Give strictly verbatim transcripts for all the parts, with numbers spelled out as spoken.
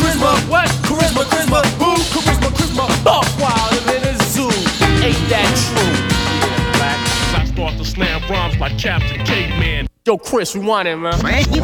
charisma. What? Charisma, charisma, boo. Charisma, charisma. Buck wild and in a zoo. Ain't that true? Black. I start to slam rhymes like Captain Caveman. Yo, Chris, rewind it, man.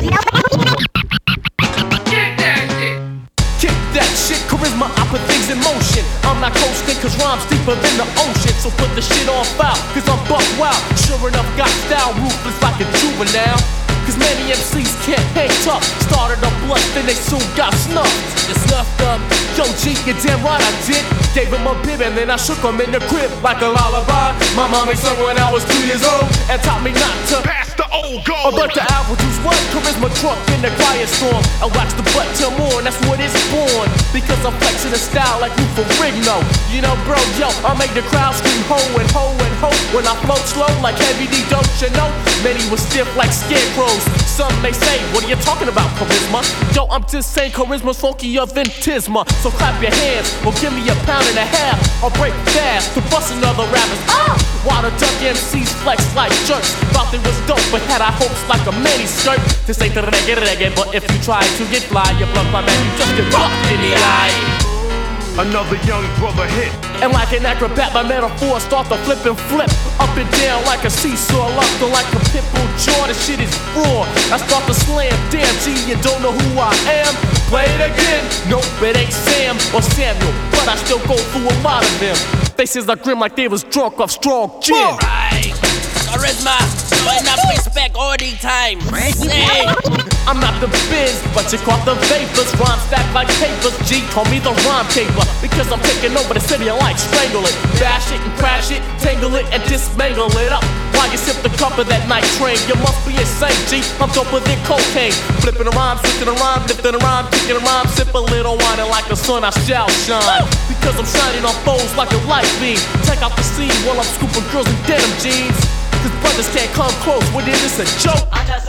Kick that shit, charisma, I put things in motion. I'm not coasting cause rhymes deeper than the ocean. So put the shit on file, cause I'm buck wild. Sure enough, got style, ruthless like a juvenile. Cause many M Cs can't hang tough. Started a blunt, then they soon got snuffed. You snuffed up. Yo, G, you damn right I did. Gave him a bib and then I shook him in the crib like a lullaby. My mommy sung when I was two years old and taught me not to Pass the old or gold. but the apple juice, what? Charisma truck in the quiet storm. I wax the butt till morn, that's what it's born. Because I'm flexing the style like Lou Ferrigno. You know, bro, yo, I make the crowd scream ho and ho and ho. When I float slow like Heavy D, don't you know? Many was stiff like scarecrows. Some may say, what are you talking about, charisma? Yo, I'm just saying charisma's funkier than Tisma. So clap your hands or give me a pound and a half. I'll break fast to bust another rappers. Ah! While the duck M Cs flex like jerks. Thought they was dope, but had I hopes like a mini skirt. This ain't the reggae reggae, but if you try to get fly, you bluff my man, you just get rocked in the eye. Another young brother hit. And like an acrobat, my metaphors start to flip and flip. Up and down like a seesaw, lofted like a pit bull jaw. This shit is raw. I start to slam. Damn, G, you don't know who I am? Play it again. Nope, it ain't Sam or Samuel, but I still go through a lot of them. Faces are grim like they was drunk off strong gin. Right. Charisma, so enough respect all the time. Say. I'm not the biz, but you caught the vapors. Rhyme stacked like papers. G, call me the rhyme paper. Because I'm taking over the city and like strangle it. Bash it and crash it, tangle it and dismangle it up. While you sip the cup of that night train, you must be insane, G. I'm doper than cocaine. Flipping a rhyme, switching a rhyme, lifting a rhyme, kicking a rhyme, sip a little wine, and like the sun I shall shine. Because I'm shining on foes like a light beam. Check out the scene while I'm scooping girls in denim jeans. Cause brothers can't come close, what is this, a joke?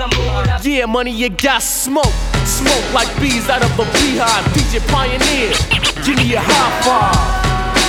Yeah, money, you got smoke. Smoke like bees out of a beehive. D J Pioneer, give me a high five.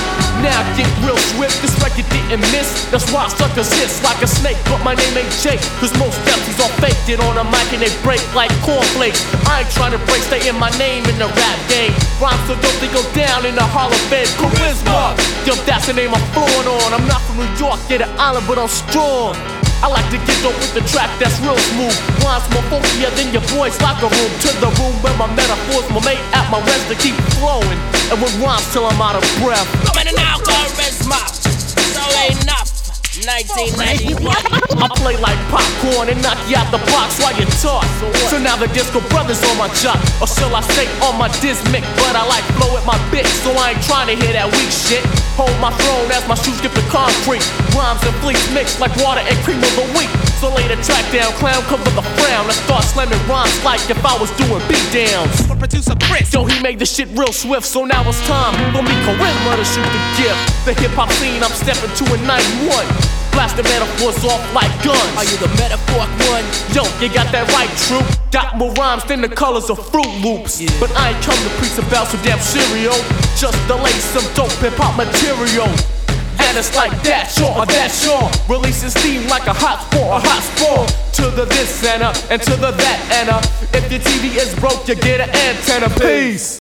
Now get real swift, this record didn't miss. That's why suckers hiss like a snake, but my name ain't Jake. Cause most M Cs all faked it on a mic and they break like cornflakes. I ain't trying to break, stay in my name in the rap game. Rhymes so dope they go down in the Hall of Fame. Charisma, yo, that's the name I'm flowing on. I'm not from New York, get an island, but I'm strong. I like to get dope with the track that's real smooth. Rhymes more funkier than your boy's locker room. To the room where my metaphors were made at my rest to keep flowing. And with rhymes till I'm out of breath. Coming now, charisma, so enough. nineteen ninety-one. I play like popcorn and knock you out the box while you talk. So now the Disco Brothers on my jock, or shall I say on my dismic? But I like flow with my bitch, so I ain't trying to hear that weak shit. Hold my throne as my shoes get the concrete. Rhymes and fleets mixed like water and cream of the week. So lay the track down, clown cover the frown. I start slamming rhymes like if I was doing beat downs. Producer Chris. Yo, he made the shit real swift, so now it's time for me charisma to shoot the gift. The hip hop scene I'm stepping to in ninety-one. Blasting metaphors off like guns. Are you the metaphoric one? Yo, you got that right, true. Got more rhymes than the colors of Fruit Loops. Yeah. But I ain't come to preach about some damn cereal. Just to lay some dope hip hop material. And it's like that, sure, or that, sure. Releasing steam like a hot sport, a hot sport. To the this and uh, and to the that and uh. If your T V is broke, you get an antenna. Peace.